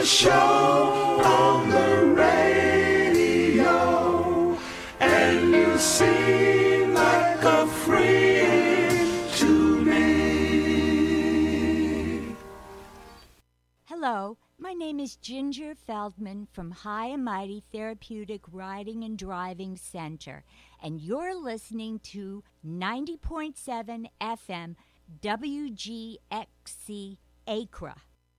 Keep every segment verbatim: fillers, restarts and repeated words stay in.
show on the radio, and you seem like a friend to me. Hello, my name is Ginger Feldman from High and Mighty Therapeutic Riding and Driving Center, and you're listening to ninety point seven F M W G X C Acra.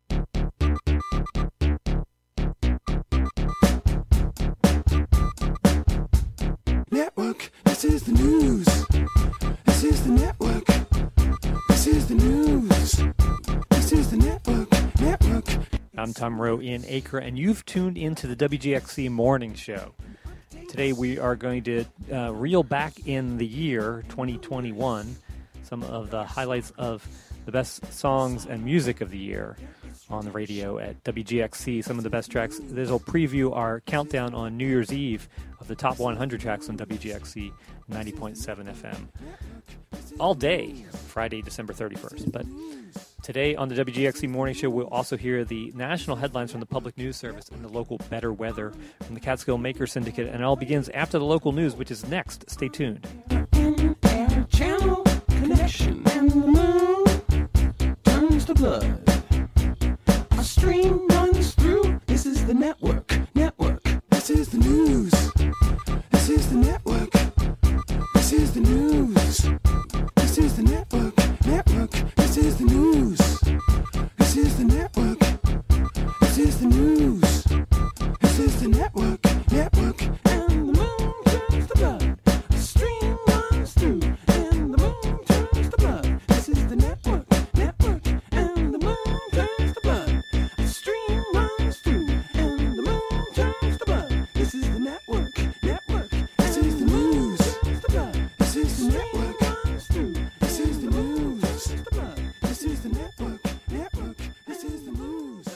Network, this is the news. This is the network. This is the news. This is the network. Network. I'm Tom Rowe in Acre, and you've tuned into the W G X C Morning Show. Today we are going to uh, reel back in the year twenty twenty-one, some of the highlights of the best songs and music of the year on the radio at W G X C, some of the best tracks. This will preview our countdown on New Year's Eve of the top one hundred tracks on W G X C ninety point seven F M. All day, Friday, December thirty-first. But today on the W G X C Morning Show, we'll also hear the national headlines from the Public News Service and the local Better Weather from the Catskill Maker Syndicate. And it all begins after the local news, which is next. Stay tuned. Air channel connection, and the moon turns to blood. A stream runs through. This is the network. Network. This is the news. This is the network. This is the news. This is the network. Network. This is the news. This is the network. This is the news. This is the network. Network. And the moon turns to blood. A stream runs through. And the moon turns to blood. This is the network. Network. And the moon turns to blood. A stream runs through. And the moon turns to blood. This is the network. Network. This is the news. This is the network. This is the news. This is the network. Network. This is the news.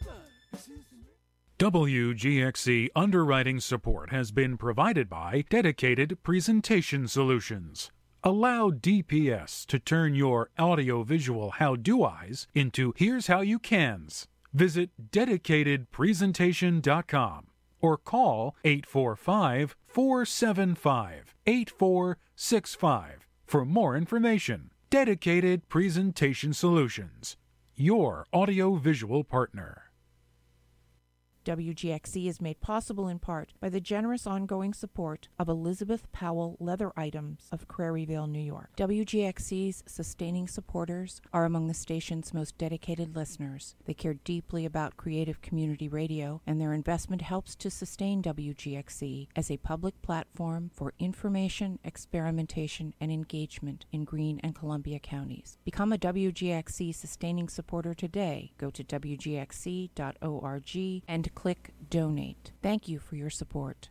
W G X C underwriting support has been provided by Dedicated Presentation Solutions. Allow D P S to turn your audiovisual how-do-eyes into here's how you cans. Visit dedicated presentation dot com or call eight four five, four seven five, eight four six five for more information. Dedicated Presentation Solutions, your audiovisual partner. W G X C is made possible in part by the generous ongoing support of Elizabeth Powell Leather Items of Craryville, New York. W G X C's sustaining supporters are among the station's most dedicated listeners. They care deeply about creative community radio, and their investment helps to sustain W G X C as a public platform for information, experimentation, and engagement in Greene and Columbia counties. Become a W G X C sustaining supporter today. Go to W G X C dot org and click Donate. Thank you for your support.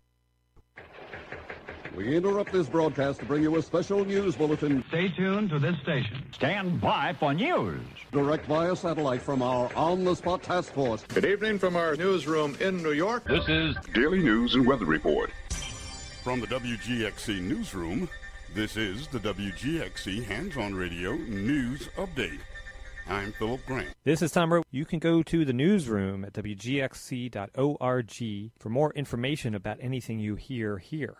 We interrupt this broadcast to bring you a special news bulletin. Stay tuned to this station. Stand by for news. Direct via satellite from our on-the-spot task force. Good evening from our newsroom in New York. This is Daily News and Weather Report. From the W G X C newsroom, this is the W G X C Hands-On Radio News Update. I'm Philip Grant. This is Tom Rowe. You can go to the newsroom at W G X C dot org for more information about anything you hear here.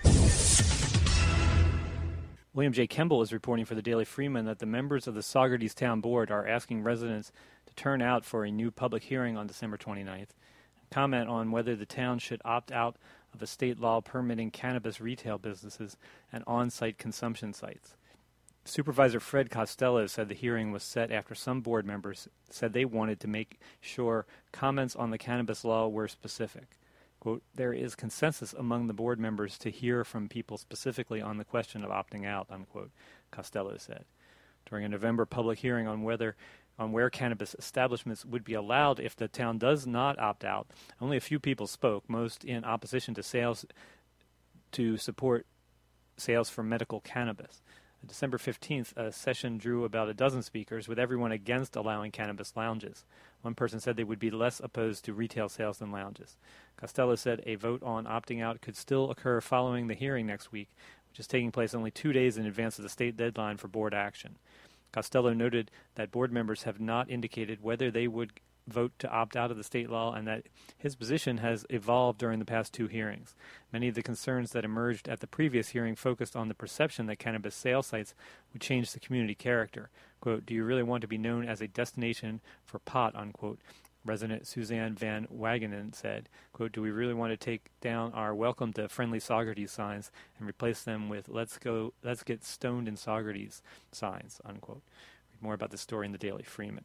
William J. Kemble is reporting for the Daily Freeman that the members of the Saugerties Town Board are asking residents to turn out for a new public hearing on December twenty-ninth and comment on whether the town should opt out of a state law permitting cannabis retail businesses and on-site consumption sites. Supervisor Fred Costello said the hearing was set after some board members said they wanted to make sure comments on the cannabis law were specific. Quote, there is consensus among the board members to hear from people specifically on the question of opting out, unquote, Costello said. During a November public hearing on whether on where cannabis establishments would be allowed if the town does not opt out, only a few people spoke, most in opposition to sales to support sales for medical cannabis. On December fifteenth, a session drew about a dozen speakers, with everyone against allowing cannabis lounges. One person said they would be less opposed to retail sales than lounges. Costello said a vote on opting out could still occur following the hearing next week, which is taking place only two days in advance of the state deadline for board action. Costello noted that board members have not indicated whether they would vote to opt out of the state law and that his position has evolved during the past two hearings. Many of the concerns that emerged at the previous hearing focused on the perception that cannabis sale sites would change the community character. Quote, "Do you really want to be known as a destination for pot," unquote. Resident Suzanne Van Wagenen said, quote, "Do we really want to take down our welcome to friendly Saugerties signs and replace them with let's go, let's get stoned in Saugerties signs," unquote. Read more about this story in the Daily Freeman.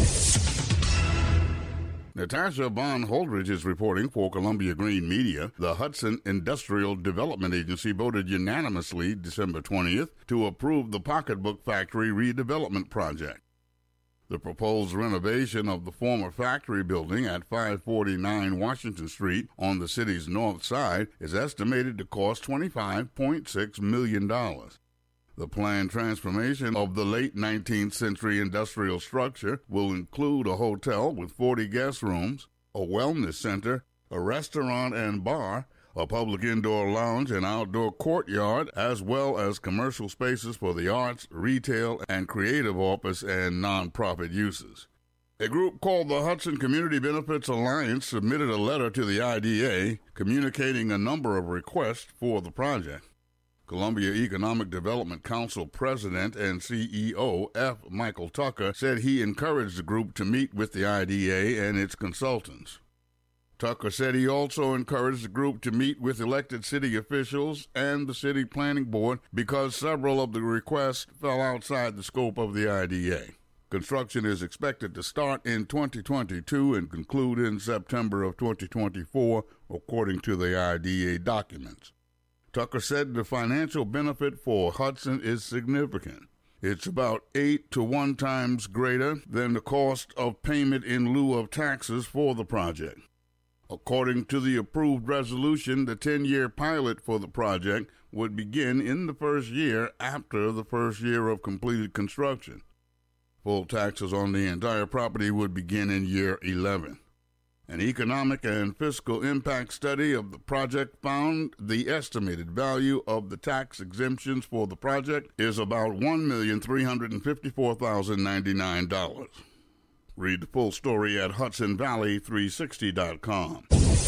Natasha Bond Holdridge is reporting for Columbia Green Media. The Hudson Industrial Development Agency voted unanimously December twentieth to approve the Pocketbook Factory redevelopment project. The proposed renovation of the former factory building at five forty-nine Washington Street on the city's north side is estimated to cost twenty-five point six million dollars. The planned transformation of the late nineteenth century industrial structure will include a hotel with forty guest rooms, a wellness center, a restaurant and bar, a public indoor lounge and outdoor courtyard, as well as commercial spaces for the arts, retail, and creative office and nonprofit uses. A group called the Hudson Community Benefits Alliance submitted a letter to the I D A communicating a number of requests for the project. Columbia Economic Development Council President and C E O F. Michael Tucker said he encouraged the group to meet with the I D A and its consultants. Tucker said he also encouraged the group to meet with elected city officials and the city planning board because several of the requests fell outside the scope of the I D A. Construction is expected to start in twenty twenty-two and conclude in September of twenty twenty-four, according to the I D A documents. Tucker said the financial benefit for Hudson is significant. It's about eight to one times greater than the cost of payment in lieu of taxes for the project. According to the approved resolution, the ten-year pilot for the project would begin in the first year after the first year of completed construction. Full taxes on the entire property would begin in year eleven. An economic and fiscal impact study of the project found the estimated value of the tax exemptions for the project is about one million three hundred fifty-four thousand ninety-nine dollars. Read the full story at Hudson Valley three sixty dot com.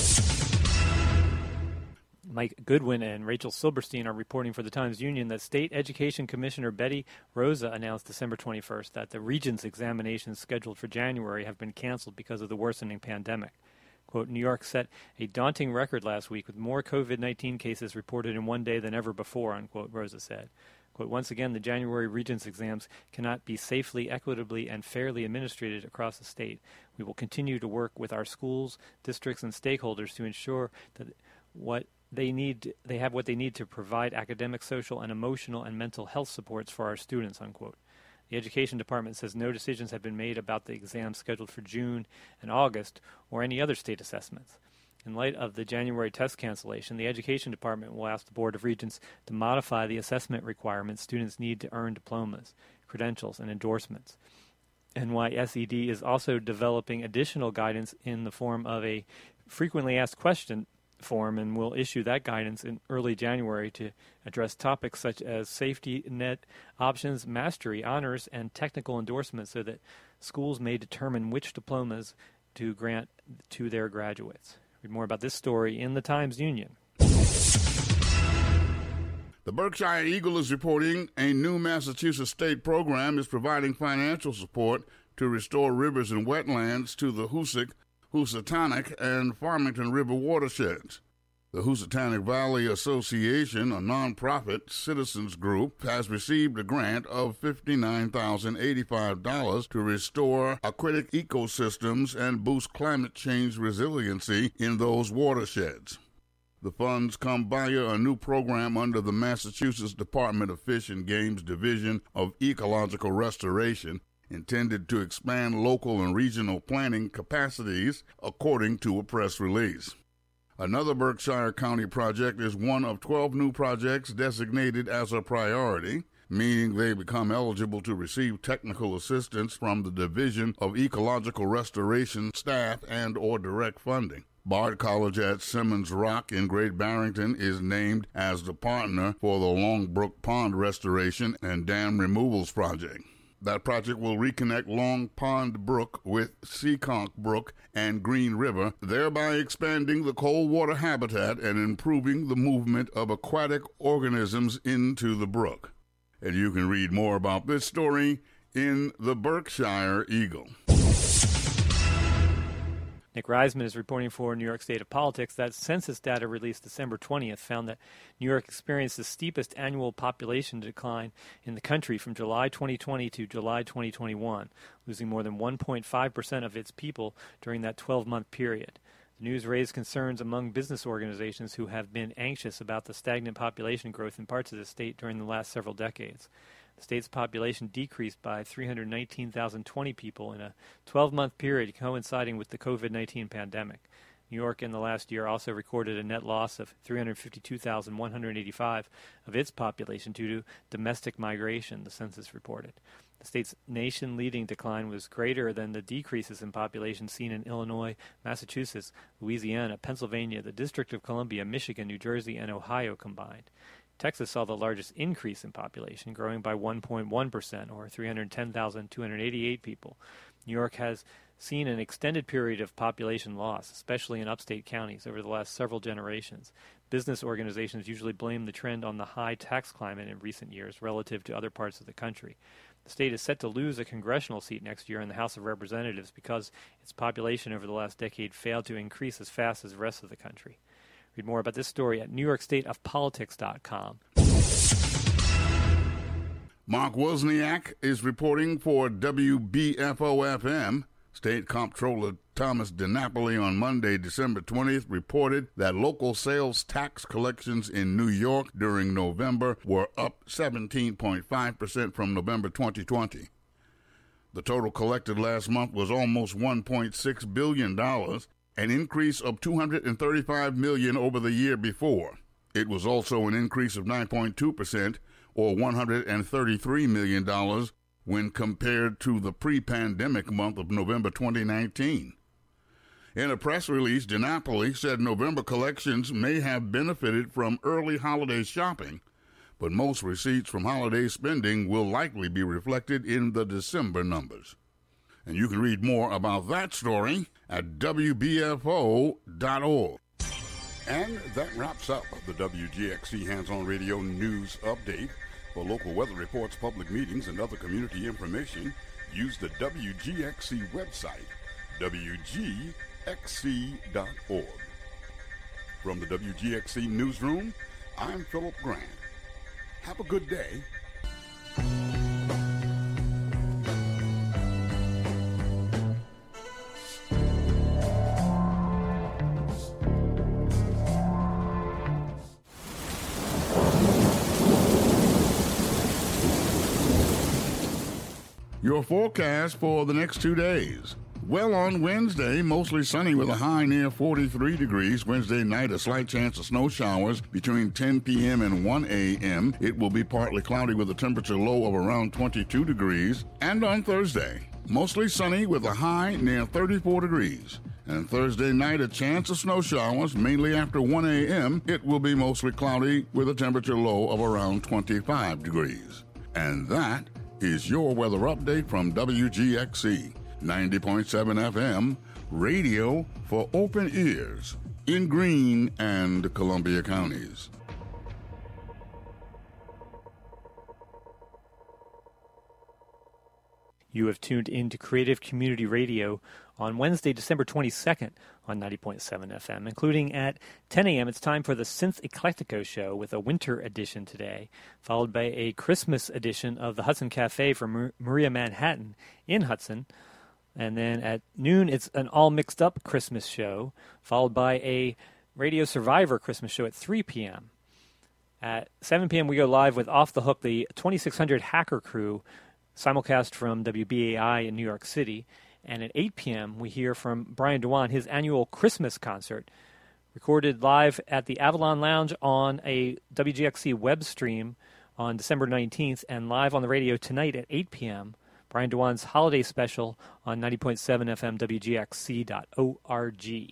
Mike Goodwin and Rachel Silberstein are reporting for the Times-Union that State Education Commissioner Betty Rosa announced December twenty-first that the Regents examinations scheduled for January have been canceled because of the worsening pandemic. Quote, "New York set a daunting record last week with more COVID nineteen cases reported in one day than ever before," unquote, Rosa said. Quote, "Once again, the January Regents exams cannot be safely, equitably, and fairly administered across the state. We will continue to work with our schools, districts, and stakeholders to ensure that what they need, they have what they need to provide academic, social, and emotional and mental health supports for our students," unquote. The Education Department says no decisions have been made about the exams scheduled for June and August or any other state assessments. In light of the January test cancellation, the Education Department will ask the Board of Regents to modify the assessment requirements students need to earn diplomas, credentials, and endorsements. N Y S E D is also developing additional guidance in the form of a frequently asked question form and will issue that guidance in early January to address topics such as safety net options, mastery, honors, and technical endorsements so that schools may determine which diplomas to grant to their graduates. Read more about this story in the Times-Union. The Berkshire Eagle is reporting a new Massachusetts state program is providing financial support to restore rivers and wetlands to the Hoosick, Housatonic, and Farmington River watersheds. The Housatonic Valley Association, a nonprofit citizens group, has received a grant of fifty-nine thousand eighty-five dollars to restore aquatic ecosystems and boost climate change resiliency in those watersheds. The funds come via a new program under the Massachusetts Department of Fish and Game's Division of Ecological Restoration, intended to expand local and regional planning capacities, according to a press release. Another Berkshire County project is one of twelve new projects designated as a priority, meaning they become eligible to receive technical assistance from the Division of Ecological Restoration staff and or direct funding. Bard College at Simmons Rock in Great Barrington is named as the partner for the Longbrook Pond Restoration and Dam Removals Project. That project will reconnect Long Pond Brook with Seekonk Brook and Green River, thereby expanding the cold water habitat and improving the movement of aquatic organisms into the brook. And you can read more about this story in the Berkshire Eagle. Nick Reisman is reporting for New York State of Politics that census data released December twentieth found that New York experienced the steepest annual population decline in the country from July twenty twenty to July twenty twenty-one, losing more than one point five percent of its people during that twelve-month period. The news raised concerns among business organizations who have been anxious about the stagnant population growth in parts of the state during the last several decades. The state's population decreased by three hundred nineteen thousand twenty people in a twelve-month period coinciding with the covid nineteen pandemic. New York in the last year also recorded a net loss of three hundred fifty-two thousand one hundred eighty-five of its population due to domestic migration, the census reported. The state's nation-leading decline was greater than the decreases in population seen in Illinois, Massachusetts, Louisiana, Pennsylvania, the District of Columbia, Michigan, New Jersey, and Ohio combined. Texas saw the largest increase in population, growing by one point one percent, or three hundred ten thousand two hundred eighty-eight people. New York has seen an extended period of population loss, especially in upstate counties, over the last several generations. Business organizations usually blame the trend on the high tax climate in recent years relative to other parts of the country. The state is set to lose a congressional seat next year in the House of Representatives because its population over the last decade failed to increase as fast as the rest of the country. Read more about this story at new york state of politics dot com. Mark Wozniak is reporting for W B F O F M. State Comptroller Thomas DiNapoli on Monday, December twentieth, reported that local sales tax collections in New York during November were up seventeen point five percent from November twenty twenty. The total collected last month was almost one point six billion dollars, an increase of two hundred thirty-five million dollars over the year before. It was also an increase of nine point two percent, or one hundred thirty-three million dollars, when compared to the pre-pandemic month of November twenty nineteen. In a press release, DiNapoli said November collections may have benefited from early holiday shopping, but most receipts from holiday spending will likely be reflected in the December numbers. And you can read more about that story at W B F O dot org. And that wraps up the W G X C Hands-On Radio News Update. For local weather reports, public meetings, and other community information, use the W G X C website, W G X C dot org. From the W G X C Newsroom, I'm Philip Grant. Have a good day. Your forecast for the next two days. Well, on Wednesday, mostly sunny with a high near forty-three degrees. Wednesday night, a slight chance of snow showers between ten p.m. and one a.m. It will be partly cloudy with a temperature low of around twenty-two degrees. And on Thursday, mostly sunny with a high near thirty-four degrees. And Thursday night, a chance of snow showers, mainly after one a.m. It will be mostly cloudy with a temperature low of around twenty-five degrees. And that is your weather update from W G X C, ninety point seven F M, radio for open ears in Greene and Columbia counties. You have tuned in to Creative Community Radio on Wednesday, December twenty-second on ninety point seven F M, including at ten a.m. It's time for the Synth Eclectico Show with a winter edition today, followed by a Christmas edition of the Hudson Cafe from Maria Manhattan in Hudson. And then at noon, it's an all-mixed-up Christmas show, followed by a Radio Survivor Christmas show at three p.m. At seven p.m., we go live with Off the Hook, the twenty-six hundred Hacker Crew, simulcast from W B A I in New York City. And at eight p.m., we hear from Brian Dewan, his annual Christmas concert, recorded live at the Avalon Lounge on a W G X C web stream on December nineteenth, and live on the radio tonight at eight p.m., Brian Dewan's holiday special on ninety point seven F M W G X C dot org.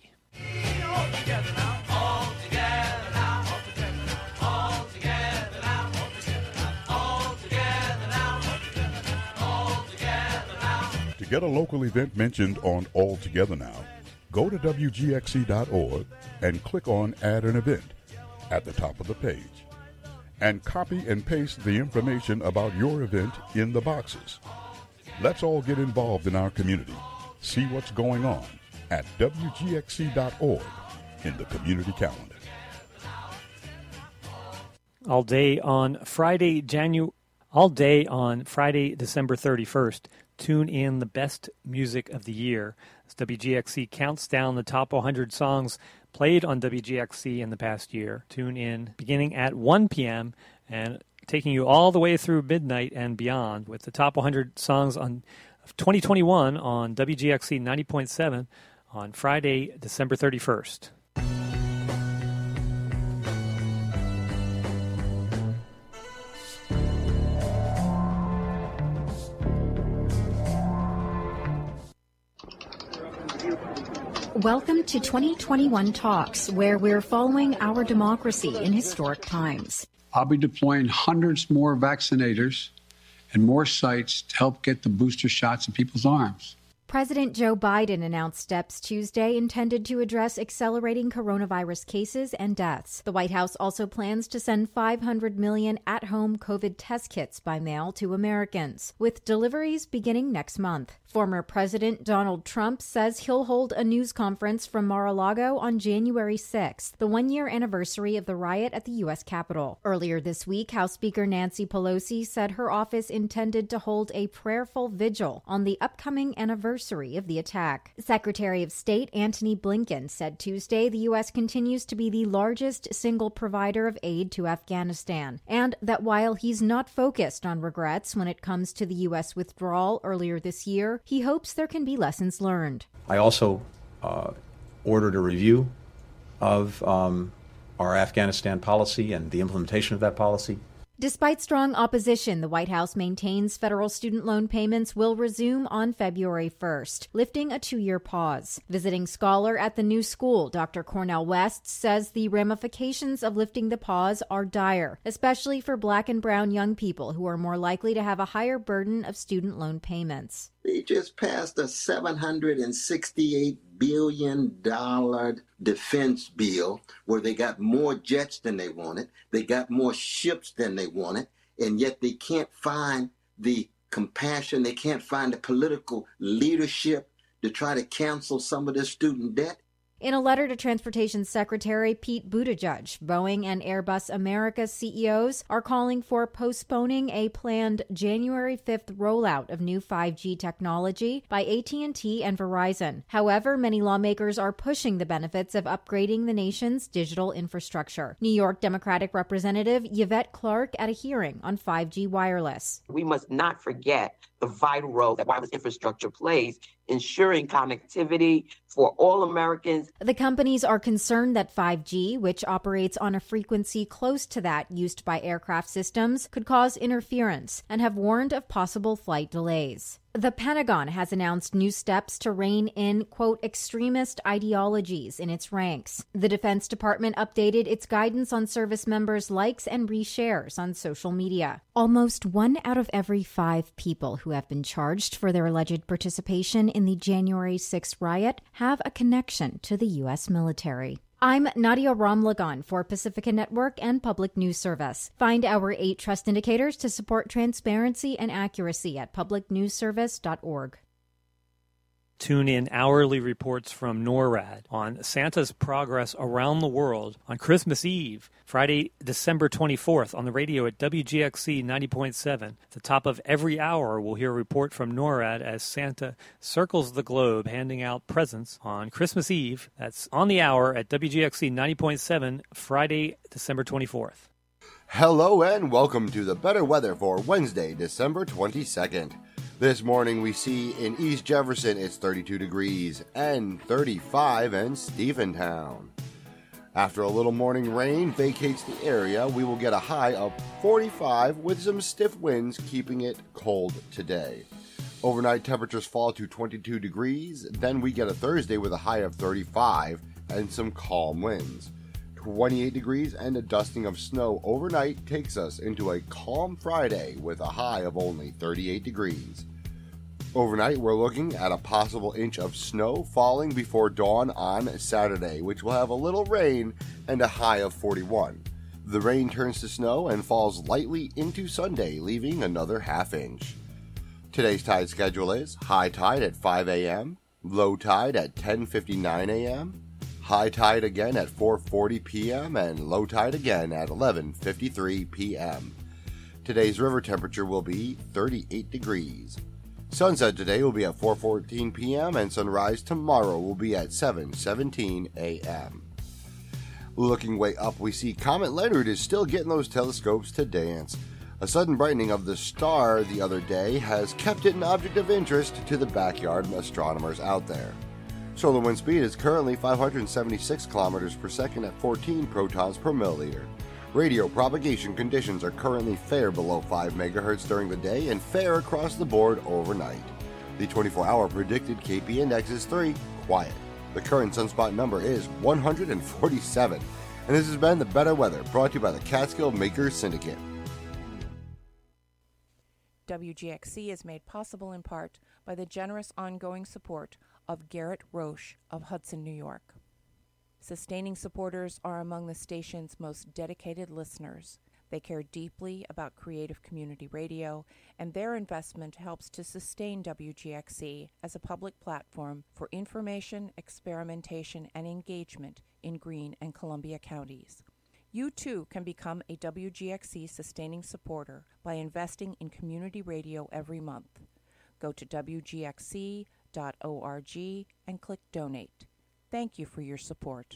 get a local event mentioned on All Together Now, go to W G X C dot org and click on Add an Event at the top of the page, and copy and paste the information about your event in the boxes. Let's all get involved in our community. See what's going on at W G X C dot org in the community calendar. All day on Friday, Janu- all day on Friday, December thirty-first. Tune in the best music of the year as W G X C counts down the top one hundred songs played on W G X C in the past year. Tune in beginning at one p.m. and taking you all the way through midnight and beyond with the top one hundred songs on twenty twenty-one on W G X C ninety point seven on Friday, December thirty-first. Welcome to twenty twenty-one Talks, where we're following our democracy in historic times. I'll be deploying hundreds more vaccinators and more sites to help get the booster shots in people's arms. President Joe Biden announced steps Tuesday intended to address accelerating coronavirus cases and deaths. The White House also plans to send five hundred million at-home COVID test kits by mail to Americans, with deliveries beginning next month. Former President Donald Trump says he'll hold a news conference from Mar-a-Lago on January sixth, the one-year anniversary of the riot at the U S Capitol. Earlier this week, House Speaker Nancy Pelosi said her office intended to hold a prayerful vigil on the upcoming anniversary of the attack. Secretary of State Antony Blinken said Tuesday the U S continues to be the largest single provider of aid to Afghanistan, and that while he's not focused on regrets when it comes to the U S withdrawal earlier this year, he hopes there can be lessons learned. I also uh, ordered a review of um, our Afghanistan policy and the implementation of that policy. Despite strong opposition, the White House maintains federal student loan payments will resume on February first, lifting a two-year pause. Visiting scholar at the new school, Doctor Cornell West, says the ramifications of lifting the pause are dire, especially for Black and brown young people who are more likely to have a higher burden of student loan payments. They just passed a seven hundred sixty-eight billion dollars defense bill where they got more jets than they wanted, they got more ships than they wanted, and yet they can't find the compassion, they can't find the political leadership to try to cancel some of this student debt. In a letter to Transportation Secretary Pete Buttigieg, Boeing and Airbus America C E Os are calling for postponing a planned January fifth rollout of new five G technology by A T and T and Verizon. However, many lawmakers are pushing the benefits of upgrading the nation's digital infrastructure. New York Democratic Representative Yvette Clarke at a hearing on five G wireless. We must not forget the vital role that wireless infrastructure plays, ensuring connectivity for all Americans. The companies are concerned that five G, which operates on a frequency close to that used by aircraft systems, could cause interference and have warned of possible flight delays. The Pentagon has announced new steps to rein in, quote, extremist ideologies in its ranks. The Defense Department updated its guidance on service members' likes and reshares on social media. Almost one out of every five people who have been charged for their alleged participation in the January sixth riot have a connection to the U S military. I'm Nadia Ramlagan for Pacifica Network and Public News Service. Find our eight trust indicators to support transparency and accuracy at public news service dot org. Tune in hourly reports from NORAD on Santa's progress around the world on Christmas Eve, Friday, December twenty-fourth, on the radio at W G X C ninety point seven. At the top of every hour, we'll hear a report from NORAD as Santa circles the globe handing out presents on Christmas Eve. That's on the hour at W G X C ninety point seven, Friday, December twenty-fourth. Hello and welcome to the better weather for Wednesday, December twenty-second. This morning we see in East Jefferson it's thirty-two degrees and thirty-five in Stephentown. After a little morning rain vacates the area, we will get a high of forty-five with some stiff winds keeping it cold today. Overnight temperatures fall to twenty-two degrees, then we get a Thursday with a high of thirty-five and some calm winds. twenty-eight degrees and a dusting of snow overnight takes us into a calm Friday with a high of only thirty-eight degrees. Overnight, we're looking at a possible inch of snow falling before dawn on Saturday, which will have a little rain and a high of forty-one. The rain turns to snow and falls lightly into Sunday, leaving another half inch. Today's tide schedule is high tide at five a.m., low tide at ten fifty-nine a.m., high tide again at four forty p.m., and low tide again at eleven fifty-three p.m. Today's river temperature will be thirty-eight degrees. Sunset today will be at four fourteen p.m. and sunrise tomorrow will be at seven seventeen a.m. Looking way up, we see Comet Leonard is still getting those telescopes to dance. A sudden brightening of the star the other day has kept it an object of interest to the backyard astronomers out there. Solar wind speed is currently five hundred seventy-six kilometers per second at fourteen protons per milliliter. Radio propagation conditions are currently fair below five megahertz during the day and fair across the board overnight. The twenty-four hour predicted K P index is three, quiet. The current sunspot number is one hundred forty-seven. And this has been The Better Weather, brought to you by the Catskill Makers Syndicate. W G X C is made possible in part by the generous ongoing support of Garrett Roche of Hudson, New York. Sustaining supporters are among the station's most dedicated listeners. They care deeply about creative community radio, and their investment helps to sustain W G X C as a public platform for information, experimentation, and engagement in Greene and Columbia counties. You too can become a W G X C sustaining supporter by investing in community radio every month. Go to W G X C dot org and click Donate. Thank you for your support.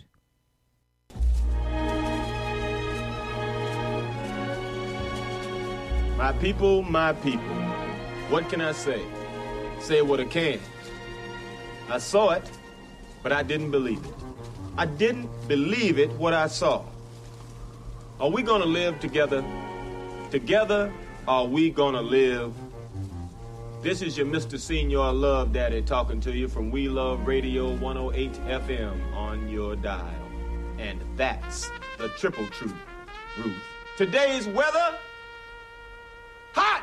My people, my people, what can I say? Say what I can. I saw it, but I didn't believe it. I didn't believe it what I saw. Are we gonna live together? Together, are we gonna live? This is your Mister Senior Love Daddy talking to you from We Love Radio one oh eight F M on your dial. And that's the triple truth, Ruth. Today's weather, hot!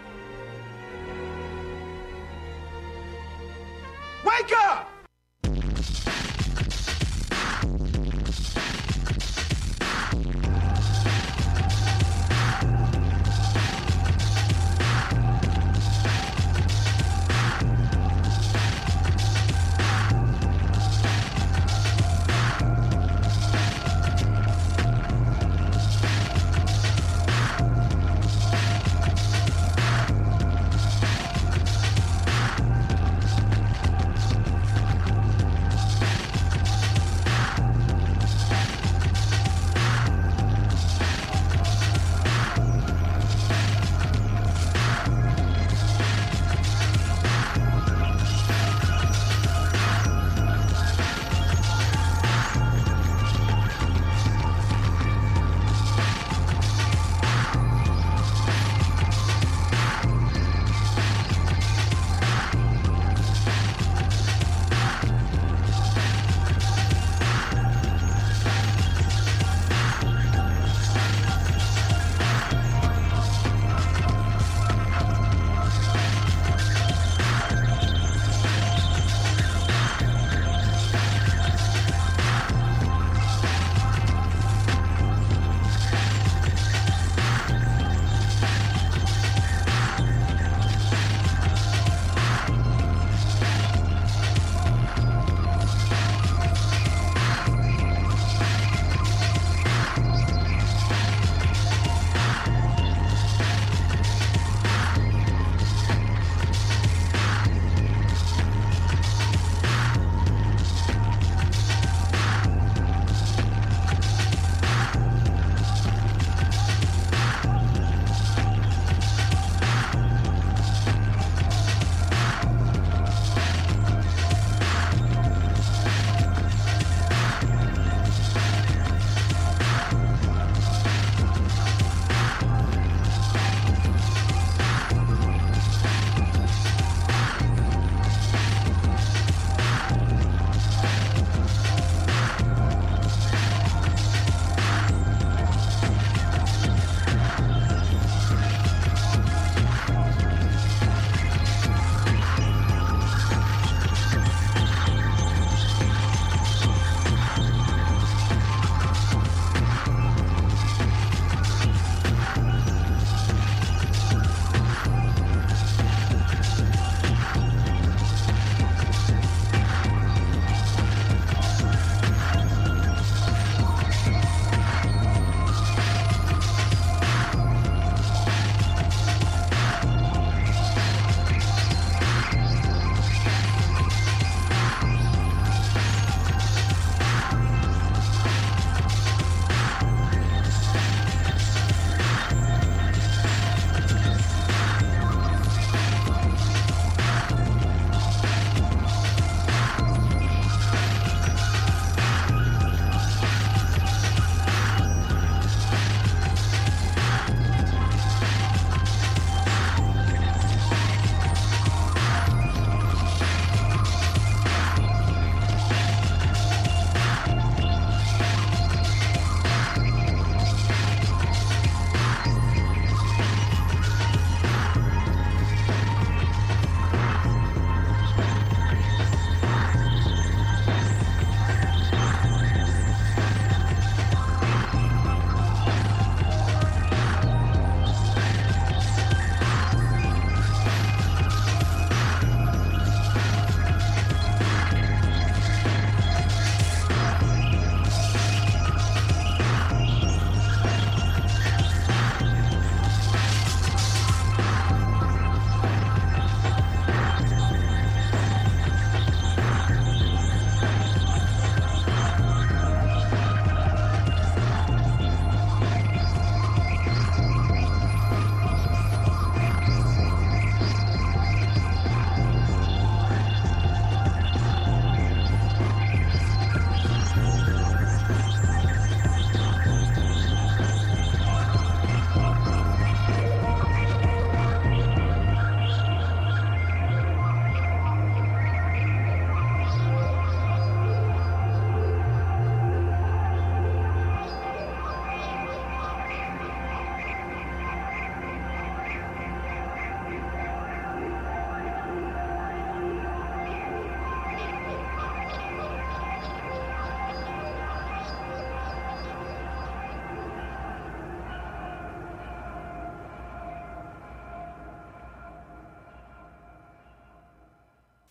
Wake up!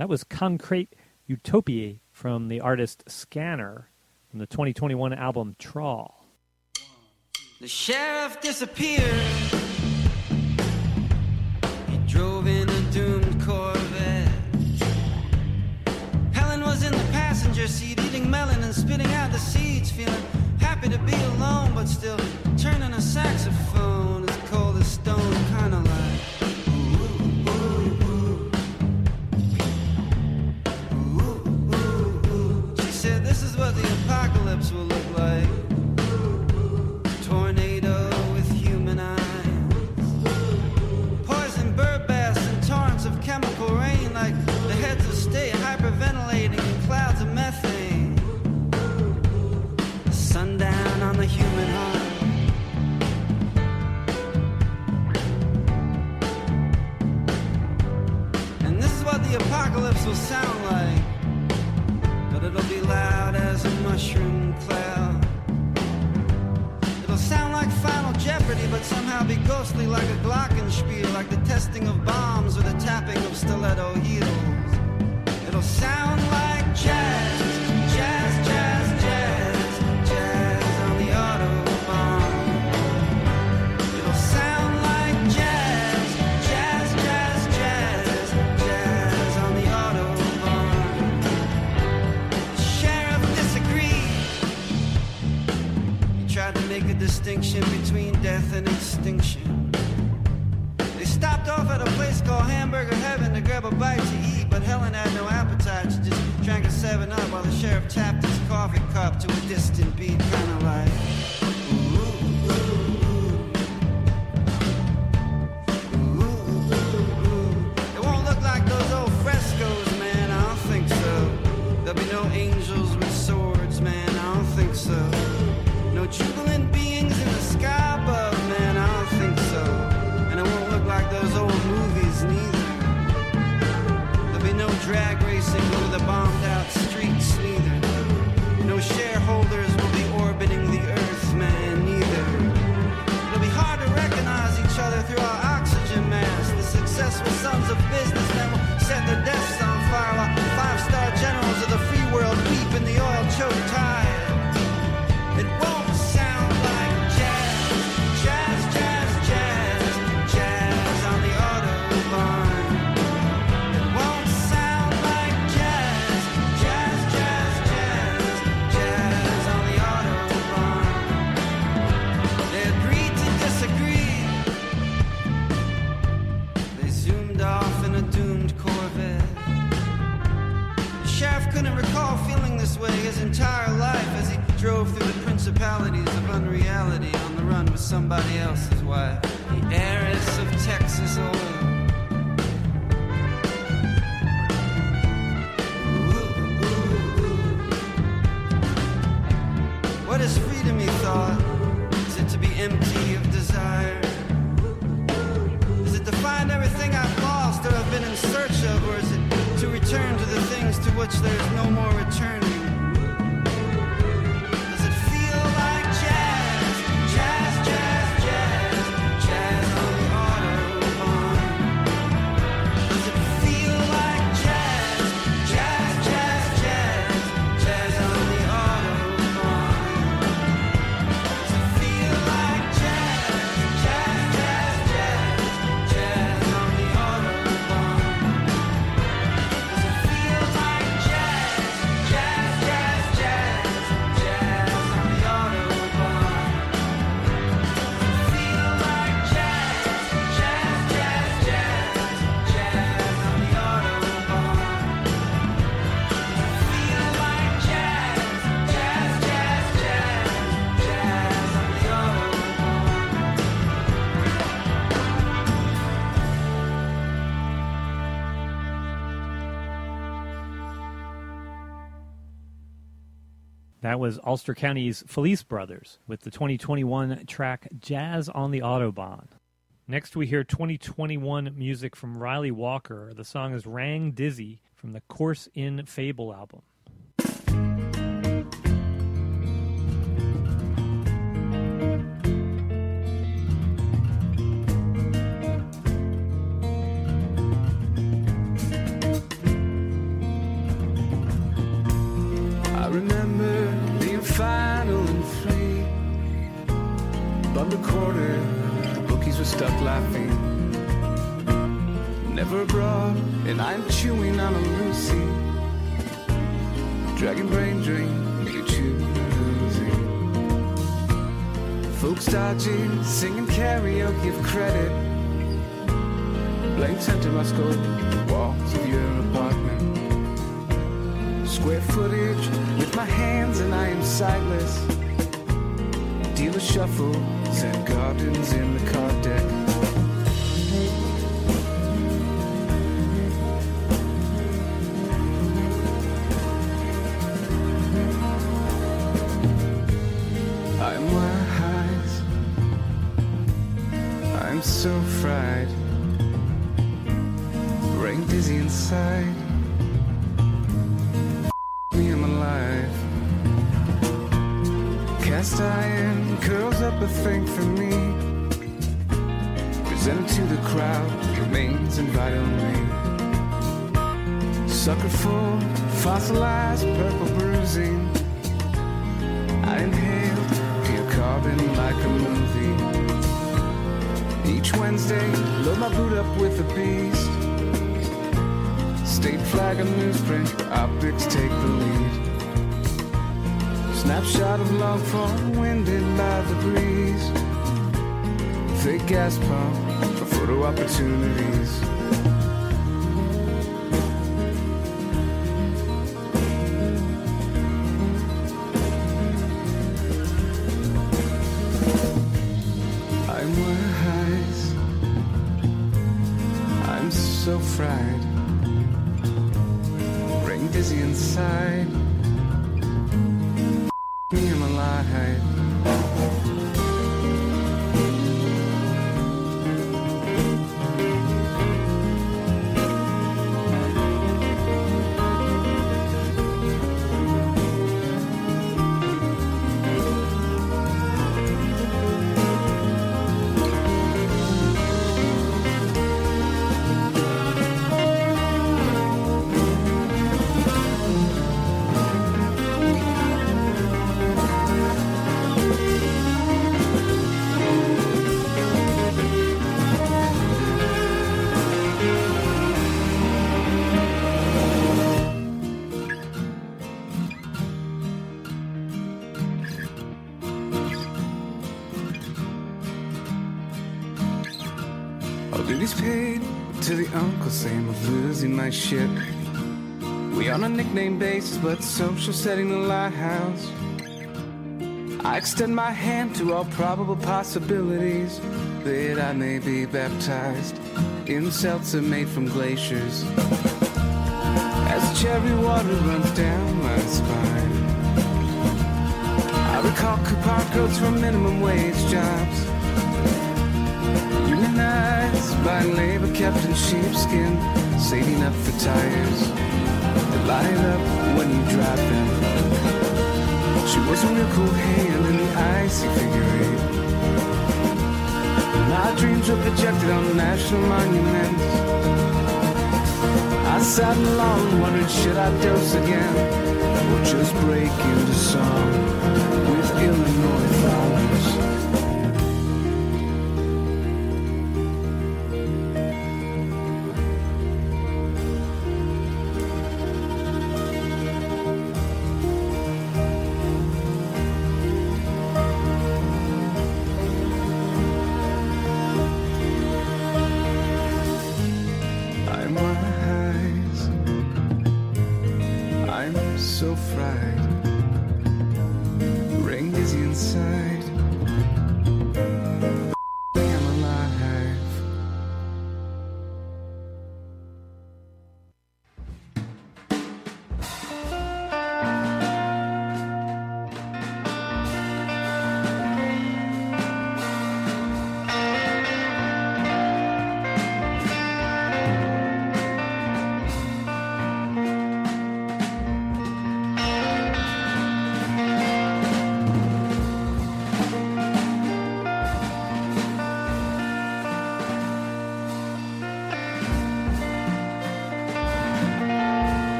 That was Concrete Utopia from the artist Scanner from the twenty twenty-one album Trawl. The sheriff disappeared. He drove in a doomed Corvette. Helen was in the passenger seat, eating melon and spitting out the seeds, feeling happy to be alone, but still turning a saxophone as cold as stone, kind of like. This is what the apocalypse will look like. Tornado with human eyes. Poison bird baths and torrents of chemical rain, like the heads of state hyperventilating in clouds of methane. Sundown on the human heart. And this is what the apocalypse will sound like. But it'll be loud as a mushroom cloud. It'll sound like Final Jeopardy, but somehow be ghostly like a glockenspiel, like the testing of bombs or the tapping of stiletto heels. It'll sound like jazz, jazz, jazz, jazz, jazz on the Autobahn. It'll sound like jazz, jazz, jazz, jazz, jazz on the Autobahn. Tried to make a distinction between death and extinction. They stopped off at a place called Hamburger Heaven to grab a bite to eat, but Helen had no appetite. She just drank a seven up while the sheriff tapped his coffee cup to a distant beat, kind of like ooh, ooh, ooh, ooh, ooh. It won't look like those old frescoes, man, I don't think so. There'll be no angels with swords, man, I don't think so. No jubilant beings in the sky above, man, I don't think so. And it won't look like those old movies, neither. There'll be no drag racing over the bombed out streets, neither. No shareholders will be orbiting the earth, man, neither. It'll be hard to recognize each other through our oxygen masks. The successful sons of businessmen will set their desks on fire while five-star generals of the free world weep in the oil-choked tide. It won't sound like jazz, jazz, jazz, jazz, jazz on the Autobahn. It won't sound like jazz, jazz, jazz, jazz, jazz on the Autobahn. They agreed to disagree. They zoomed off in a doomed Corvette. The sheriff couldn't recall feeling this way his entire life as he drove through the principalities of unreality on the run with somebody else's wife, the heiress of Texas oil. Ooh, ooh, ooh. What is freedom, he thought? Is it to be empty of desire? Is it to find everything I've lost or have been in search of, or is it to return to the things to which there is no more returning? That was Ulster County's Felice Brothers with the twenty twenty-one track Jazz on the Autobahn. Next we hear twenty twenty-one music from Riley Walker. The song is Rang Dizzy from the Course in Fable album. laughing. Never abroad, and I'm chewing on a Lucy. Dragon brain drain, you chew losing. Folks dodging, singing karaoke of credit. Blank center must go walls of your apartment. Square footage with my hands and I am sightless. Dealer shuffles and gardens in the card deck. I'm wise, I'm so fried, brain dizzy inside. Me, I'm alive. Cast iron curls up a thing for me. Presented to the crowd, remains invite only. Sucker full, fossilized purple bruising. I inhaled pure carbon like a movie. Each Wednesday, load my boot up with a beast. State flag and newsprint, optics take the lead. Snapshot of long form, winded by the breeze. Fake gas pump for photo opportunities. I'm wise, I'm so fried, brain dizzy inside. Me, I'm alive. All duties paid to the Uncle Sam of losing my shit. We on a nickname basis, but social setting the lighthouse. I extend my hand to all probable possibilities that I may be baptized in seltzer made from glaciers. As cherry water runs down my spine, I recall coupon codes for minimum wage jobs. Unionized by labor kept in sheepskin, saving up for tires that light up when you drive them. She was a real cool hand in the icy figure eight. My dreams were projected on national monuments. I sat alone wondering, should I dose again or just break into song with Illinois flowers? So fried, brain dizzy inside. I'm alive.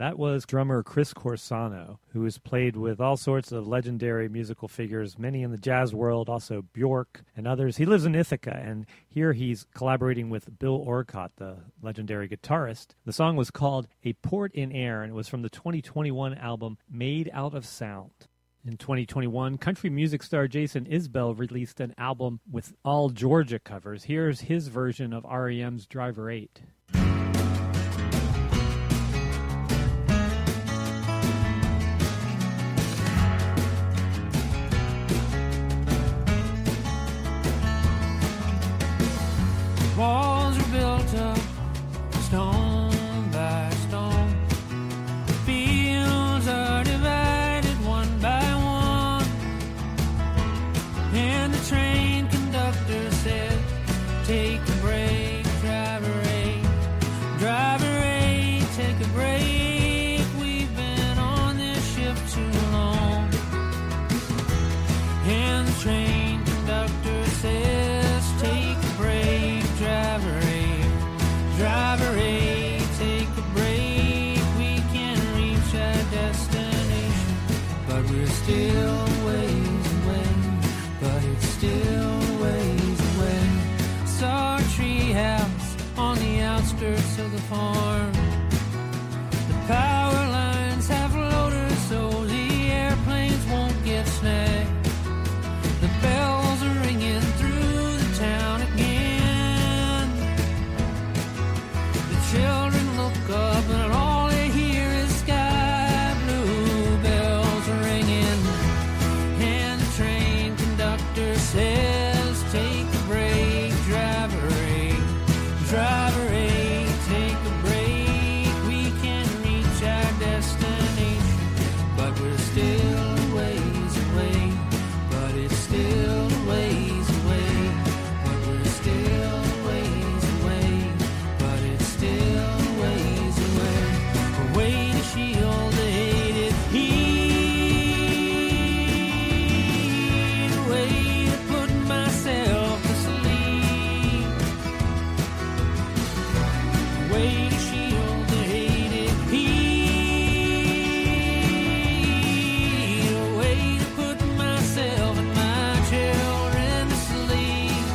That was drummer Chris Corsano, who has played with all sorts of legendary musical figures, many in the jazz world, also Bjork and others. He lives in Ithaca, and here he's collaborating with Bill Orcott, the legendary guitarist. The song was called A Port in Air, and it was from the twenty twenty-one album Made Out of Sound. In twenty twenty-one, country music star Jason Isbell released an album with all Georgia covers. Here's his version of R E M's Driver eight. Walls are built up, stone by stone. The fields are divided one by one. And the train conductor said, take a break, driver eight. Driver eight, take a break. We've been on this ship too long. And the train conductor says, take a break. Driver eight, driver eight, take a break. We can reach our destination, but we're still ways away. But it's still ways away. Saw a tree house on the outskirts of the farm. The power lines have loaders, so the airplanes won't get snagged. The bells are ringing through the town again. Children look up and all they hear is sky blue bells ringing. And the train conductor says, take a break, driver eight. Driver eight, take a break. We can reach our destination, but we're still ways away. But it's still ways away. But we're still ways away. But it's still ways away. A way to shield the hated heat. A way to put myself to sleep. A way to shield the hated heat. A way to put myself and my children to sleep.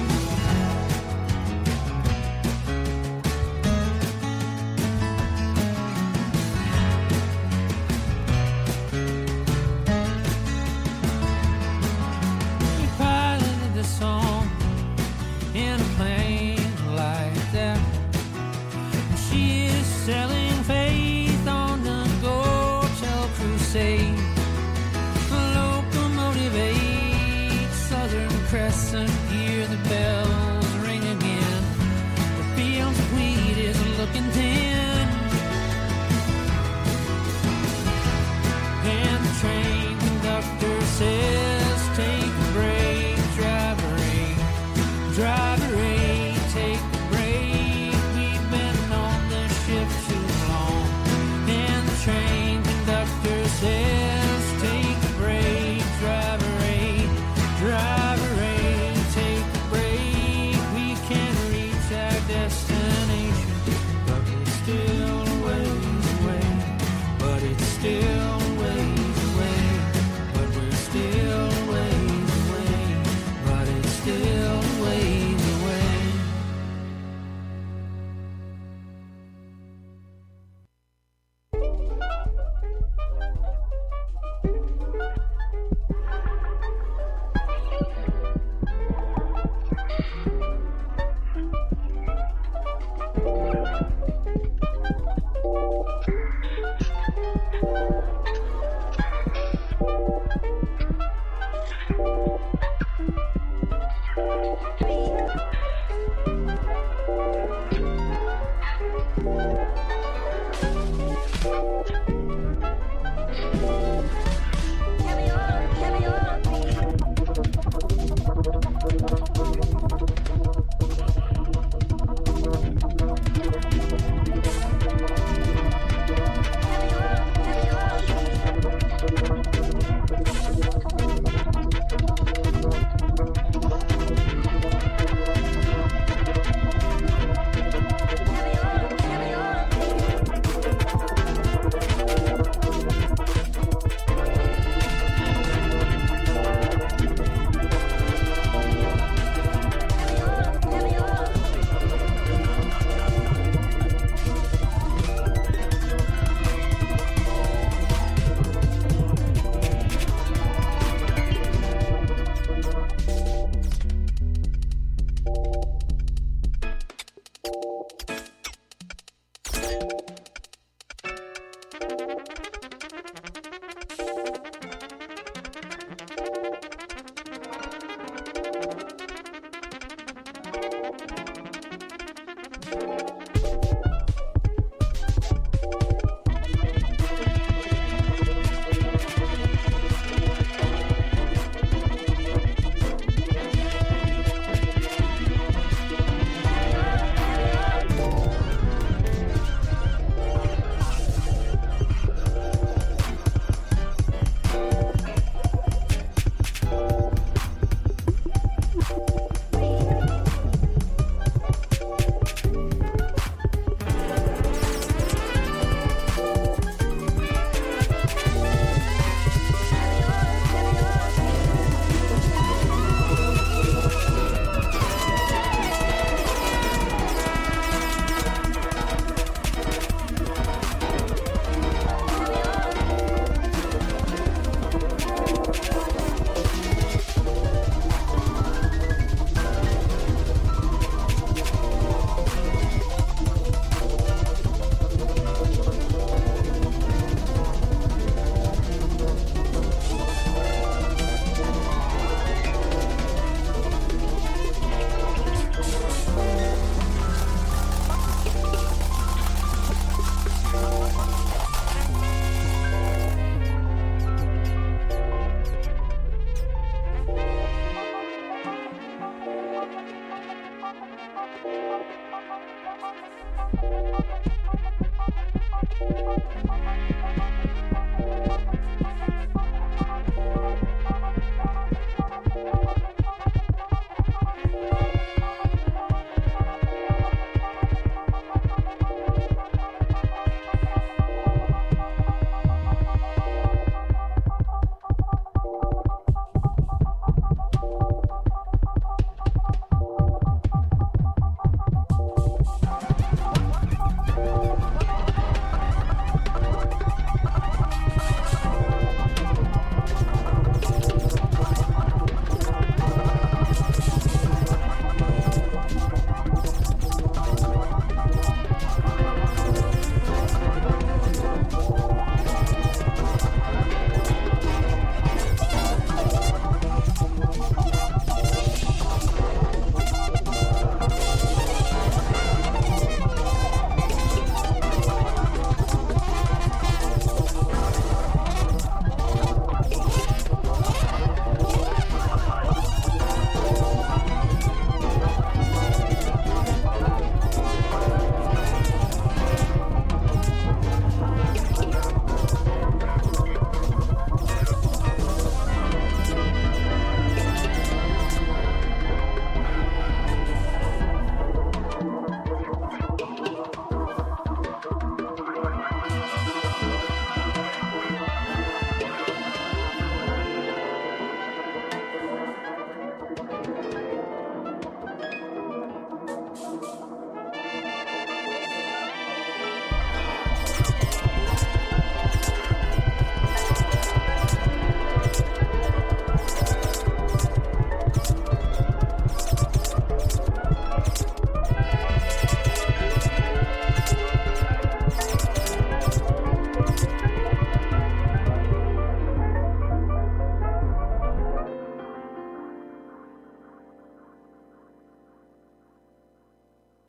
We piloted the song in a plane like that. She is selling faith on the Go-Tel crusade. The locomotive eight, Southern Crescent, hear the bells ring again. The fields of wheat is looking thin. And the train conductor says, take a break, driver eight. Driver eight, take a break. We've been on this ship too long. And the train conductor says, take a break, driver eight. Driver eight, take a break. We can reach our destination, but we're still ways away. But it's still ways away. But we're still ways away. But it's still ways away.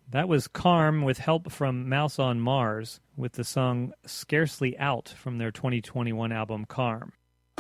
That was Carm with help from Mouse on Mars with the song Scarcely Out from their twenty twenty-one album Carm.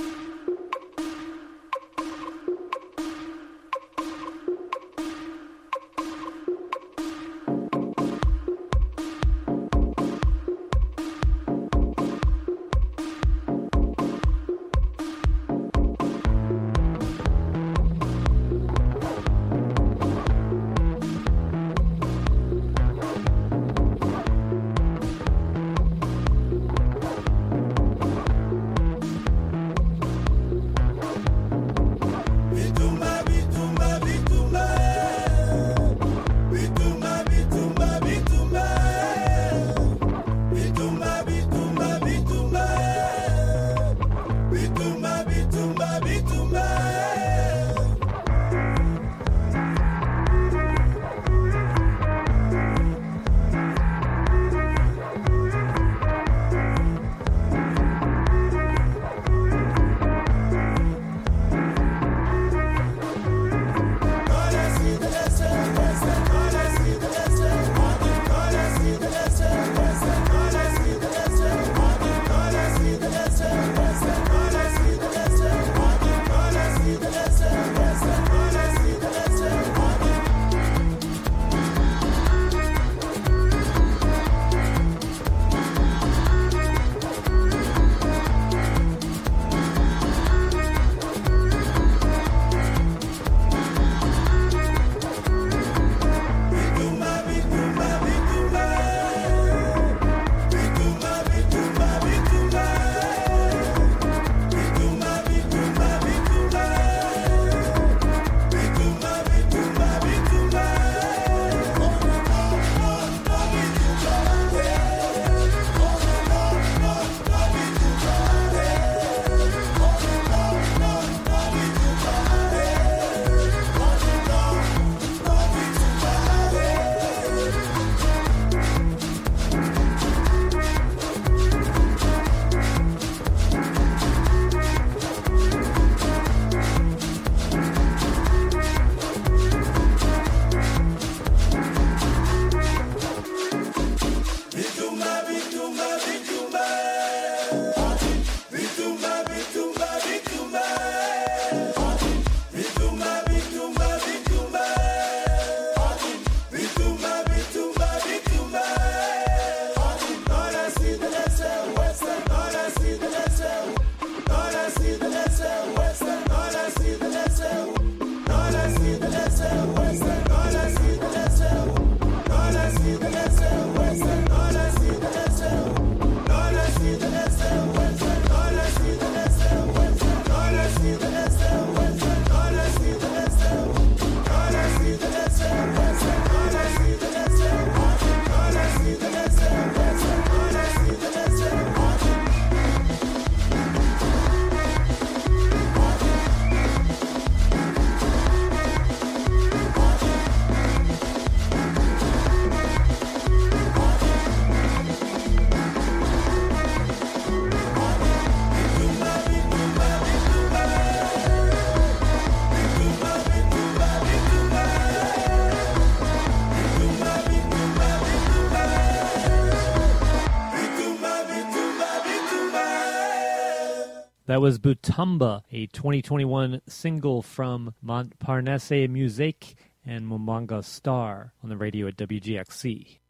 That was Butamba, a twenty twenty-one single from Montparnasse Musique and Mumanga Star on the radio at W G X C.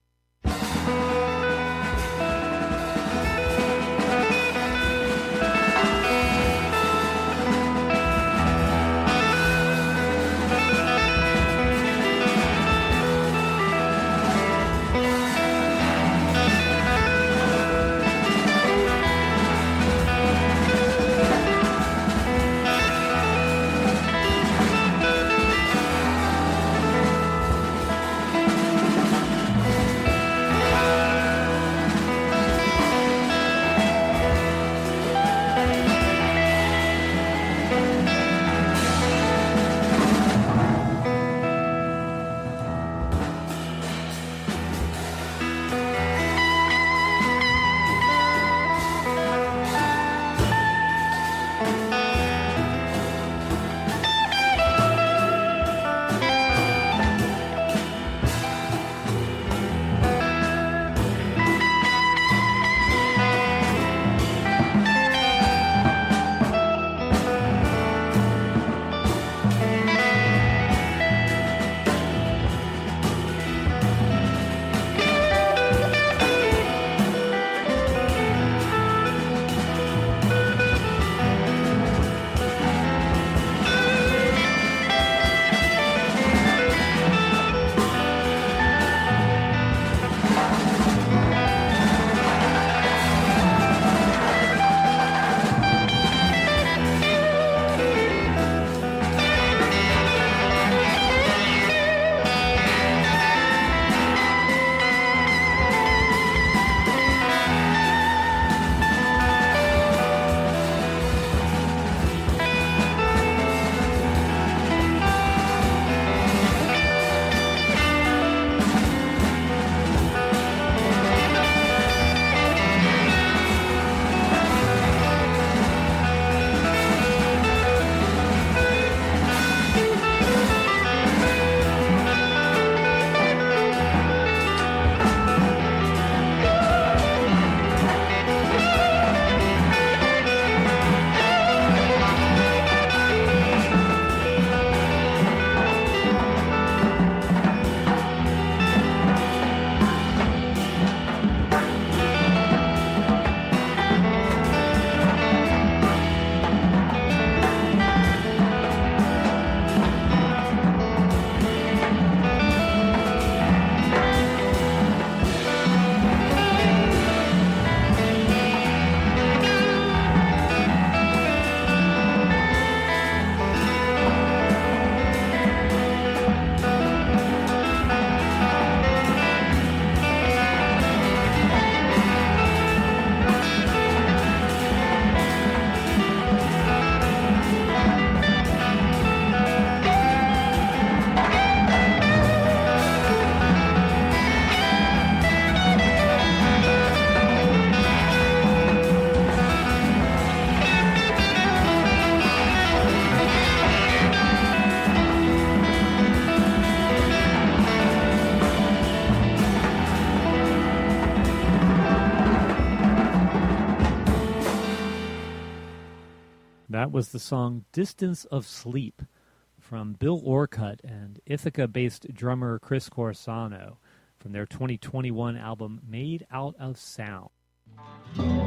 That was the song Distance of Sleep from Bill Orcutt and Ithaca-based drummer Chris Corsano from their twenty twenty-one album Made Out of Sound.